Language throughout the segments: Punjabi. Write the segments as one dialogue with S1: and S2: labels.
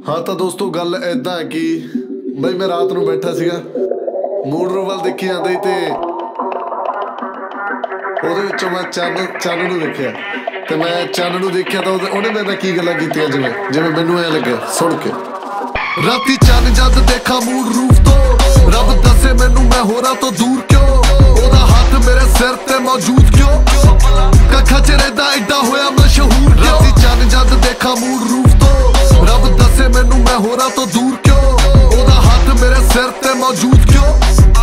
S1: हाँ तो दोस्तों गल इदा है कि बई मैं रात ਨੂੰ बैठा ਸੀਗਾ ਮੂਡ ਨੂੰ ਵੱਲ ਦੇਖੀ ਜਾਂਦਾ ਸੀ ਤੇ ਉਹਦੇ ਵਿੱਚੋਂ ਮੈਂ ਚੰਨ ਨੂੰ ਦੇਖਿਆ ਤੇ ਮੈਂ ਚੰਨ ਨੂੰ ਦੇਖਿਆ ਤਾਂ ਉਹਨੇ ਮੇਰੇ ਨਾਲ ਕੀ ਗੱਲਾਂ ਕੀਤੀਆਂ ਜਿਵੇਂ ਮੈਨੂੰ ਐ ਲੱਗਿਆ ਸੁਣ ਕੇ ਰਾਤੀ ਚੰਨ ਜਦ ਦੇਖਾ ਮੂਡ ਰੂਫ ਤੋਂ ਰੱਬ ਦੱਸੇ ਮੈਨੂੰ ਮੈਂ ਹੋਰਾਂ ਤੋਂ ਦੂਰ ਕਿਉਂ ਉਹਦਾ ਹੱਥ ਮੇਰੇ ਸਿਰ ਤੇ ਮੌਜੂਦ ਕਿਉਂ ਕੱਖਾਂ 'ਚ ਰਹਿੰਦਾ ਏਡਾ ਹੋਇਆ ਮਸ਼ਹੂਰ ਕਿਉਂ ਰਾਤੀ ਚੰਨ ਜਦ ਦੇਖਾ ਮੂਡ ਰੂਫ ਤੋਂ ਰੱਬ ਦੱਸੇ ਮੈਨੂੰ ਮੈਂ ਹੋਰਾਂ ਤੋਂ ਦੂਰ ਕਿਉਂ ਉਹਦਾ ਹੱਥ ਮੇਰੇ ਸਿਰ ਤੇ ਮੌਜੂਦ ਕਿਉਂ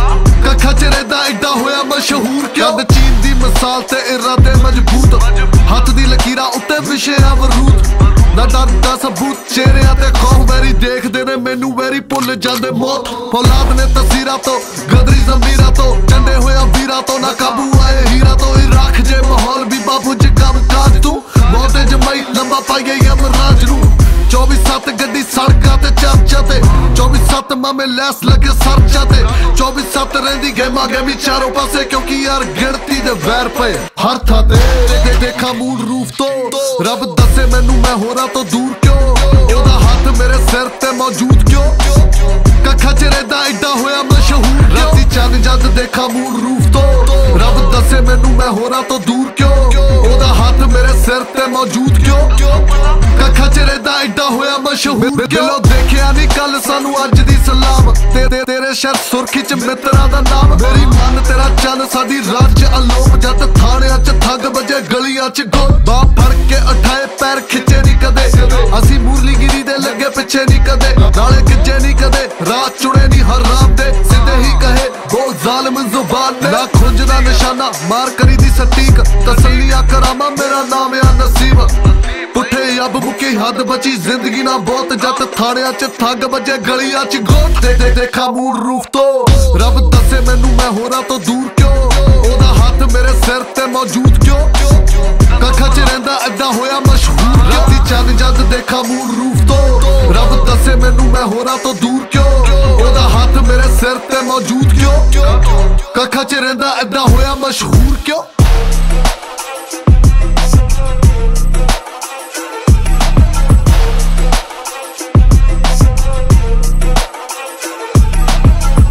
S1: ਕੱਖਾਂ 'ਚ ਰਹਿੰਦਾ ਏਡਾ ਹੋਇਆ ਮਸ਼ਹੂਰ ਕਿਉਂ ਕਦ ਚੀਨ ਦੀ ਮਿਸਾਲ ਤੇ ਇਰਾਦੇ ਮਜ਼ਬੂਤ ਹੱਥ ਦੀ ਲਕੀਰਾਂ ਉੱਤੇ ਵਿਸ਼ਿਆ ਵਰੂਦ ਨਾ ਡਰ ਦਾ ਸਬੂਤ ਚਿਹਰਿਆਂ ਤੇ ਖੌਫ ਵੈਰੀ ਦੇਖਦੇ ਨੇ ਮੈਨੂੰ ਵੈਰੀ ਭੁੱਲ ਜਾਂਦੇ ਮੌਤ ਔਲਾਦ ਨੇ ਤਸਵੀਰਾਂ ਤੋਂ ਗਦਰੀ ਜ਼ਮੀਰਾਂ ਤੋਂ ਚੰਡੇ ਹੋਇਆ ਵੀਰਾਂ ਤੋਂ ਨਾ ਕਾਬੂ ਆਏ ਹੀਰਾ ਤੋਂ ਹੀ ਰੱਖ ਜੇ ਮਾਹੌਲ ਵੀ ਬਾਬੂ ਚ ਕੰਮ ਕਾਜ ਤੂੰ ਬਹੁਤੇ ਜਮਾਈ ਲੰਬਾ ਪਾਈ ਅਮਰਾਜ ਨੂੰ 24/7 ਗੱਡੀ ਸੜਕਾਂ ਤੇ ਚਰਚਾ ਤੇ 24/7 ਮਾਮੇ ਲੈਸ ਲੱਗੇ ਸਰਚਾ ਤੇ 24/7 ਰਹਿੰਦੀ ਗੇਮੀ ਚਾਰੋਂ ਪਾਸੇ ਕਿਉਂਕਿ ਯਾਰ ਗਿਣਤੀ ਦੇ ਵੈਰ ਪਏ ਹਰ ਥਾਂ ਤੇ ਦੇਖਾਂ ਮੂਡ ਰੂਫ ਤੋਂ ਰੱਬ ਦੱਸੇ ਮੈਨੂੰ ਮੈਂ ਹੋਰਾਂ ਤੋਂ ਦੂਰ ਕਿਉਂ ਉਹਦਾ ਹੱਥ ਮੇਰੇ ਸਿਰ ਤੇ ਮੌਜੂਦ ਕਿਉਂ ਕੱਖਾਂ 'ਚ ਰਹਿੰਦਾ ਏਡਾ ਹੋਇਆ ਮਸ਼ਹੂਰ ਰਾਤੀ ਚੰਨ ਜਦ ਦੇਖਾਂ ਮੂਡ ਰੂਫ ਤੋਂ ਰੱਬ ਦੱਸੇ ਮੈਨੂੰ ਮੈਂ ਹੋਰਾਂ ਤੋਂ ਦੂਰ ਕਿਉਂ ਉਹਦਾ ਹੱਥ ਮੇਰੇ ਸਿਰ ਤੇ ਮੌਜੂਦ ਕਿਉਂ ਕੱਖਾਂ 'ਚ ਰਹਿੰਦਾ ਏਡਾ ਹੋਇਆ ਮਸ਼ਹੂਰ ਕਿਉਂ ਦੇਖਿਆ ਨਹੀਂ ਕੱਲ ਸਾਨੂੰ ਅੱਜ ਦੀ ਸਲਾਮ ਤੇਰੇ ਸ਼ਹਿਰ ਸੁਰਖੀ 'ਚ ਮਿੱਤਰਾਂ ਦਾ ਨਾਮ ਮੇਰੀ ਮਨ ਤੇਰਾ ਚੰਨ ਸਾਡੀ ਰਾਤ 'ਚ ਅਲੋਪ ਜਦ ਥਾਣਿਆਂ 'ਚ ਠੱਗ ਵੱਜੇ ਗਲੀਆਂ 'ਚ ਬਾਹ ਫੜ ਕੇ ਉਠਾਏ ਪੈਰ ਖਿੱਚੇ ਨਹੀਂ ਕਦੇ ਅਸੀਂ ਮੂਰਲੀਗਿਰੀ ਦੇ ਲੱਗੇ ਪਿੱਛੇ ਨਹੀਂ ਕਦੇ ਨਾਲੇ ਗਿੱਜੇ ਨਹੀਂ ਕਦੇ ਰਾਤ ਚੁੜੇ ਨਹੀਂ ਹਰਾਮ ਦੇ ਸਿੱਧੇ ਹੀ ਕਹੇ ਬੋਲ ਜ਼ਾਲਮ ਜ਼ੁਬਾਨ ਨੇ ਨਾ ਖੁੰਝ ਦਾ ਨਿਸ਼ਾਨਾ ਮਾਰ ਕਰੀ ਦੀ ਸਟੀਕ ਤਸੱਲੀਆਂ ਕਰਾਮਾ ਮੇਰਾ ਨਾਮ ਆ ਨਸੀਬ ਪੁੱਠੇ ਅੱਬ ਮੁੱਕੀ ਹੱਦ ਬਚੀ ਜ਼ਿੰਦਗੀ ਨਾ ਬਹੁਤ ਜੱਟ ਥਾਣਿਆਂ 'ਚ ਠੱਗ ਵੱਜੇ ਗਲੀਆਂ 'ਚ ਗੋਟ ਦੇਖਾ ਮੂਡ ਰੂਫ ਤੋਂ ਰੱਬ ਦੱਸੇ ਮੈਨੂੰ ਮੈਂ ਹੋਰਾਂ ਤੋਂ ਦੂਰ ਕਿਉਂ ਉਹਦਾ ਹੱਥ ਮੇਰੇ ਸਿਰ ਤੇ ਮੌਜੂਦ ਕਿਉਂ ਕੱਖਾਂ 'ਚ ਰਹਿੰਦਾ ਏਦਾਂ ਹੋਇਆ ਮਸ਼ਹੂਰ ਰਾਤੀ ਚੰਨ ਜਦ ਦੇਖਾ ਮੂਡ ਰੂਫ ਤੋਂ ਰੱਬ ਦੱਸੇ ਮੈਨੂੰ ਮੈਂ ਹੋਰਾਂ ਤੋਂ ਦੂਰ ਕਿਉਂ ਉਹਦਾ ਹੱਥ ਮੇਰੇ ਸਿਰ ਤੇ ਮੌਜੂਦ ਕਿਉਂ ਕੱਖਾਂ 'ਚ ਰਹਿੰਦਾ ਏਦਾਂ ਹੋਇਆ ਮਸ਼ਹੂਰ ਕਿਉਂ